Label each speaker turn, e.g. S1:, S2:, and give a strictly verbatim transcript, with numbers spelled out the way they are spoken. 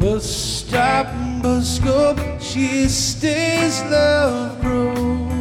S1: But stop, but scope, she stays, love grows.